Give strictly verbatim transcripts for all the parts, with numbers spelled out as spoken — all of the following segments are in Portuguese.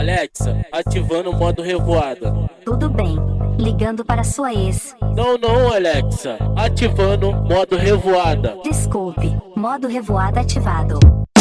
Alexa, ativando o modo revoada. Tudo bem, ligando para sua ex. Não, não, Alexa, ativando modo revoada. Desculpe, modo revoada ativado.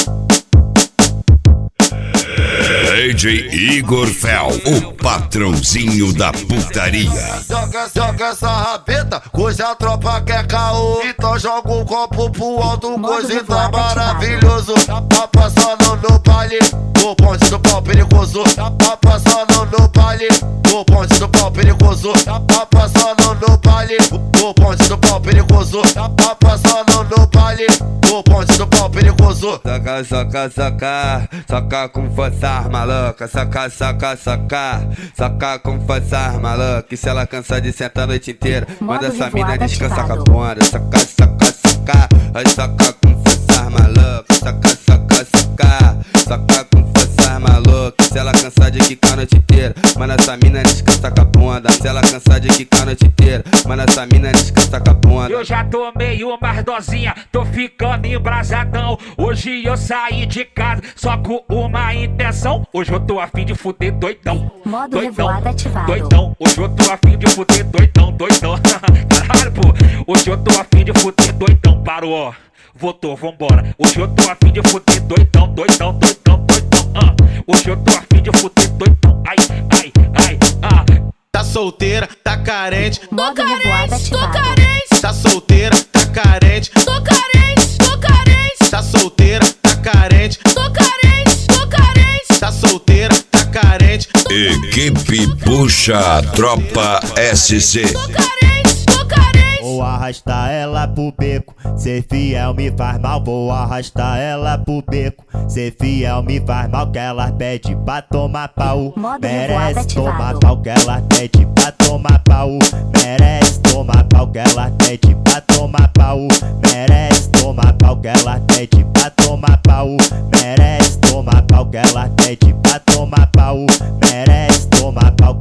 D J Igor Fel, o patrãozinho da putaria. Joga, joga essa rabeta, coisa a tropa quer caô. Então joga o copo pro alto, coisa tá maravilhoso. Tá passando no baile, o ponte do pau perigoso. Tá passando no baile, o ponte do pau perigoso. Tá passando no baile, o ponte do pau perigoso. Tá passando no baile, o ponte do pau perigoso. Saca, saca, saca, saca com força, maluca. Saca, saca, saca, saca com força, maluca. E se ela cansar de sentar a noite inteira, manda essa mina descansar com a bunda. Saca, saca, saca, aí saca com força, maluca. Saca, saca, saca, saca com força, maluca. Se ela cansar de quicar a noite inteira, manda essa mina descansar com a bunda. Se ela cansar de quicar a noite inteira, manda essa mina descansar com a bunda. Eu já tô meio mais dozinha, tô ficando embrasadão. Hoje eu saí de casa só com uma intenção. Hoje eu tô afim de fuder doidão. Modo Doidão, revoada ativado. doidão. Hoje eu tô afim de fuder doidão, doidão. Caralho, pô. Hoje eu tô afim de fuder doidão. Parou, ó. Voltou, vambora. Hoje eu tô afim de fuder doidão, doidão, doidão, doidão. Ah. Hoje eu tô afim de fuder doidão. Ai, ai, ai, ah. Tá solteira, tá carente. Modo revoada ativado. Tá solteira, tá carente. Tô carente, tô carente, Tá solteira, tá carente. tô carente, tô carente. Tá solteira, tá carente. Equipe Puxa Tropa S C. Tô carente, tô carente. Vou arrastar ela pro beco, ser fiel me faz mal. Vou arrastar ela pro beco, ser fiel me faz mal. Que ela pede pra tomar pau, Modo revoada merece ativado. tomar pau. Que ela pede pra tomar pau, merece tomar pau. Que ela pede pra tomar pau, merece tomar pau. Que ela pede pra tomar pau, merece tomar pau. Que ela pede pra tomar pau, merece tomar pau.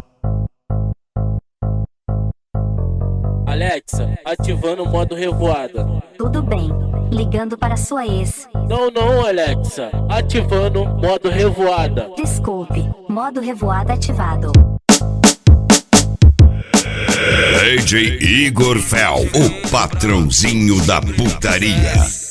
Alexa, ativando o modo revoada. Tudo bem, ligando para sua ex. Não, não, Alexa, ativando modo revoada. Desculpe, modo revoada ativado. D J Igor Fel, o patrãozinho da putaria.